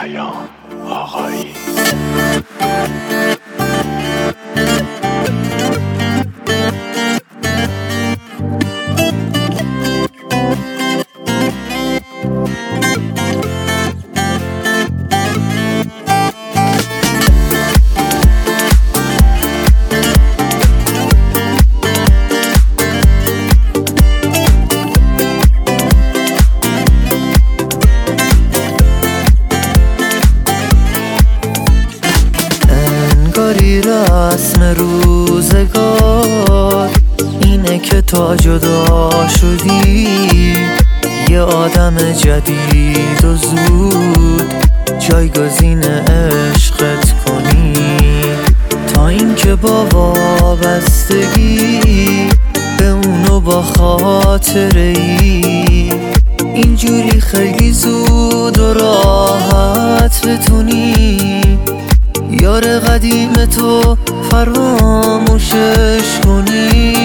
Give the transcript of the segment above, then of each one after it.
پیام آقایی. رسم روزگار اینه که تا جدا شدی یه آدم جدید و زود جایگزین عشقت کنی، تا اینکه با وابستگی به اونو با خاطره‌ای اینجوری خیلی زود و راحت بتونی یار قدیم تو فراموشش کنی.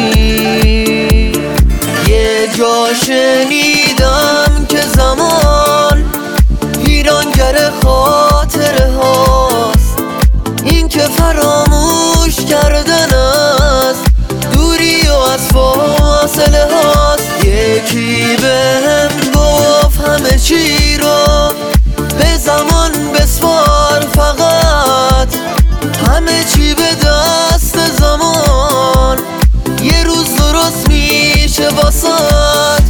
یه جا شنیدم که زمان ویرانگر خاطره هاست، این که فراموش کردن است دوری و از فاصله هاست. یکی بهم گفت همه چی رو به زمان بسپار، فقط همه چی به دست زمان یه روز درست میشه واسات.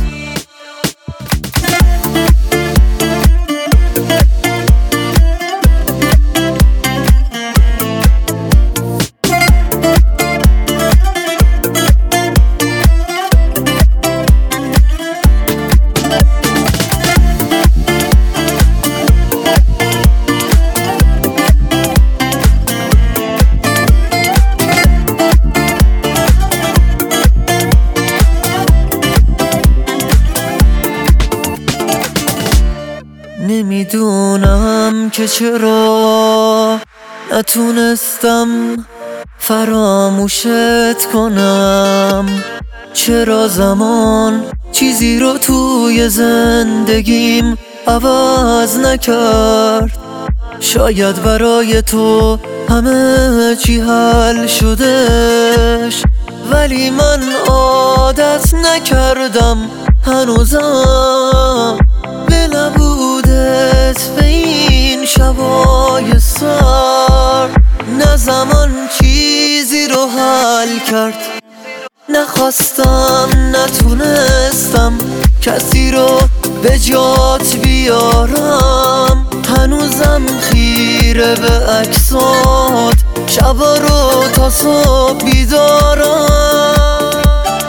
نمیدونم که چرا نتونستم فراموشت کنم، چرا زمان چیزی رو توی زندگیم عوض نکرد. شاید برای تو همه چی حل شدش، ولی من عادت نکردم هنوزم به نبودت به این شبای سر. نه زمان چیزی رو حل کرد، نخواستم نتونستم کسی رو به جات بیارم. هنوزم خیره به عکسات، شبا رو تا صبح بیدارم.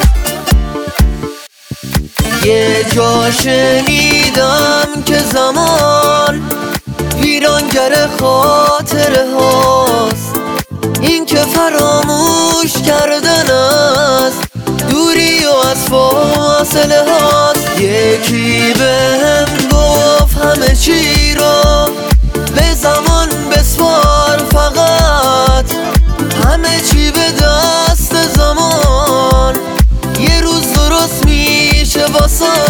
یه جا شنیدم که زمان ویرانگر خاطره هاست، این که فراموش کردن است دوری و از فاصله هاست. یکی بهم گفت همه چی رو به زمان بسپار، فقط همه چی به دست زمان یه روز درست میشه واسه